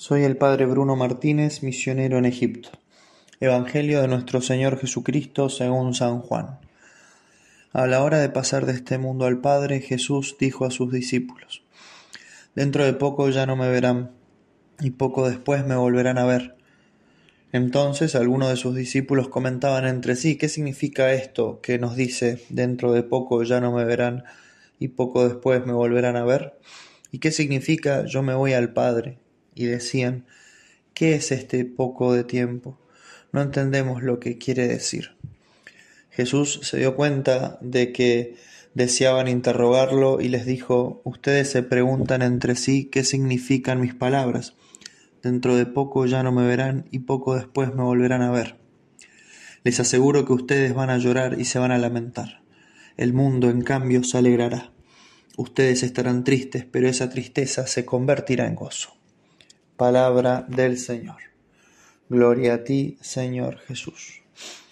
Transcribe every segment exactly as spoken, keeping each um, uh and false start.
Soy el padre Bruno Martínez, misionero en Egipto. Evangelio de nuestro Señor Jesucristo según San Juan. A la hora de pasar de este mundo al Padre, Jesús dijo a sus discípulos: Dentro de poco ya no me verán, y poco después me volverán a ver. Entonces algunos de sus discípulos comentaban entre sí: ¿qué significa esto que nos dice, dentro de poco ya no me verán, y poco después me volverán a ver? ¿Y qué significa yo me voy al Padre? Y decían: ¿qué es este poco de tiempo? No entendemos lo que quiere decir. Jesús se dio cuenta de que deseaban interrogarlo y les dijo: ustedes se preguntan entre sí qué significan mis palabras. Dentro de poco ya no me verán y poco después me volverán a ver. Les aseguro que ustedes van a llorar y se van a lamentar. El mundo, en cambio, se alegrará. Ustedes estarán tristes, pero esa tristeza se convertirá en gozo. Palabra del Señor. Gloria a ti, Señor Jesús.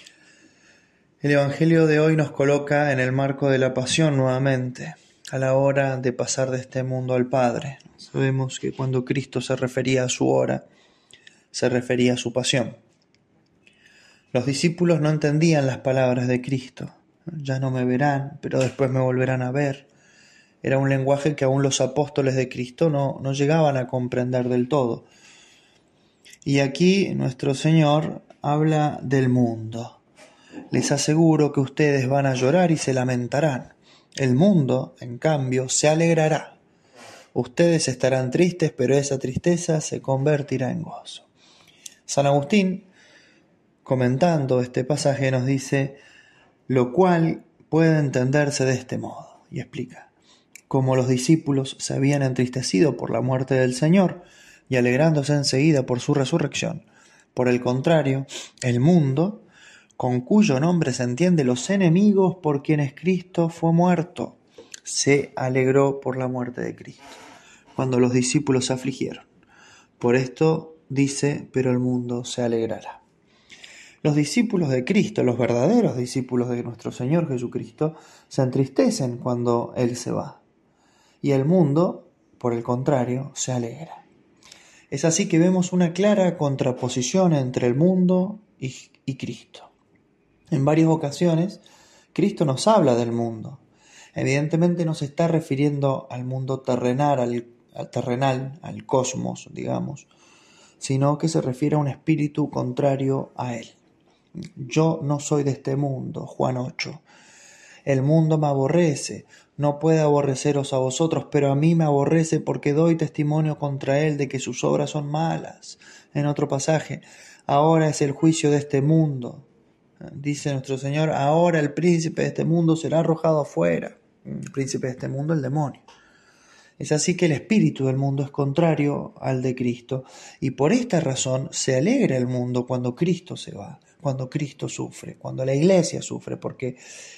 El Evangelio de hoy nos coloca en el marco de la pasión nuevamente, a la hora de pasar de este mundo al Padre. Sabemos que cuando Cristo se refería a su hora, se refería a su pasión. Los discípulos no entendían las palabras de Cristo. Ya no me verán, pero después me volverán a ver. Era un lenguaje que aún los apóstoles de Cristo no, no llegaban a comprender del todo. Y aquí nuestro Señor habla del mundo. Les aseguro que ustedes van a llorar y se lamentarán. El mundo, en cambio, se alegrará. Ustedes estarán tristes, pero esa tristeza se convertirá en gozo. San Agustín, comentando este pasaje, nos dice: lo cual puede entenderse de este modo, y explica: como los discípulos se habían entristecido por la muerte del Señor y alegrándose enseguida por su resurrección, por el contrario, el mundo, con cuyo nombre se entiende los enemigos por quienes Cristo fue muerto, se alegró por la muerte de Cristo, cuando los discípulos se afligieron. Por esto dice: pero el mundo se alegrará. Los discípulos de Cristo, los verdaderos discípulos de nuestro Señor Jesucristo, se entristecen cuando Él se va. Y el mundo, por el contrario, se alegra. Es así que vemos una clara contraposición entre el mundo y, y Cristo. En varias ocasiones, Cristo nos habla del mundo. Evidentemente no se está refiriendo al mundo terrenal, al, al terrenal, al cosmos, digamos, sino que se refiere a un espíritu contrario a él. Yo no soy de este mundo, Juan ocho. El mundo me aborrece, no puede aborreceros a vosotros, pero a mí me aborrece porque doy testimonio contra él de que sus obras son malas. En otro pasaje: ahora es el juicio de este mundo. Dice nuestro Señor: ahora el príncipe de este mundo será arrojado afuera. El príncipe de este mundo, el demonio. Es así que el espíritu del mundo es contrario al de Cristo, y por esta razón se alegra el mundo cuando Cristo se va, cuando Cristo sufre, cuando la iglesia sufre, porque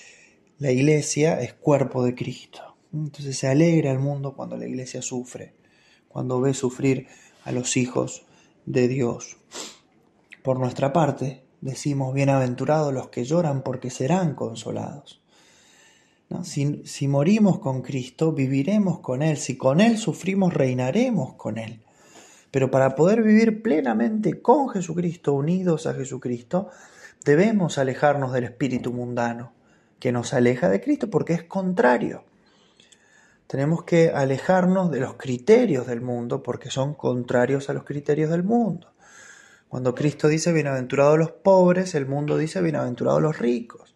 la iglesia es cuerpo de Cristo. Entonces se alegra el mundo cuando la iglesia sufre, cuando ve sufrir a los hijos de Dios. Por nuestra parte, decimos: bienaventurados los que lloran, porque serán consolados. ¿No? Si, si morimos con Cristo, viviremos con Él. Si con Él sufrimos, reinaremos con Él. Pero para poder vivir plenamente con Jesucristo, unidos a Jesucristo, debemos alejarnos del espíritu mundano, que nos aleja de Cristo porque es contrario. Tenemos que alejarnos de los criterios del mundo porque son contrarios a los criterios del mundo. Cuando Cristo dice bienaventurados los pobres, el mundo dice bienaventurados los ricos.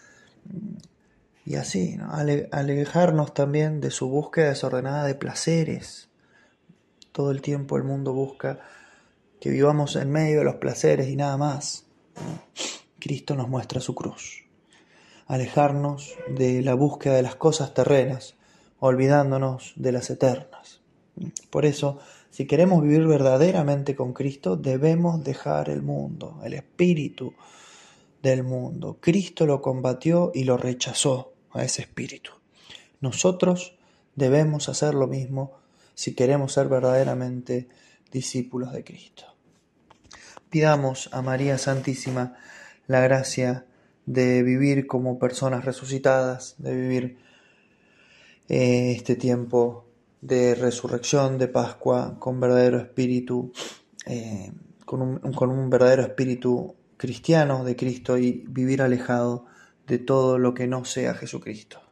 Y así, ¿no? Ale- alejarnos también de su búsqueda desordenada de placeres. Todo el tiempo el mundo busca que vivamos en medio de los placeres y nada más, ¿no? Cristo nos muestra su cruz. Alejarnos de la búsqueda de las cosas terrenas, olvidándonos de las eternas. Por eso, si queremos vivir verdaderamente con Cristo, debemos dejar el mundo, el espíritu del mundo. Cristo lo combatió y lo rechazó a ese espíritu. Nosotros debemos hacer lo mismo si queremos ser verdaderamente discípulos de Cristo. Pidamos a María Santísima la gracia de vivir como personas resucitadas, de vivir eh, este tiempo de resurrección, de Pascua, con verdadero espíritu, eh, con, un, con un verdadero espíritu cristiano de Cristo y vivir alejado de todo lo que no sea Jesucristo.